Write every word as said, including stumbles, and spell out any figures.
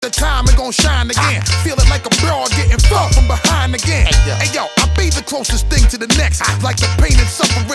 the time and gon' shine again. Feeling like a broad getting fucked from behind again. Hey yo, I be the closest thing to the next. Like the pain and suffering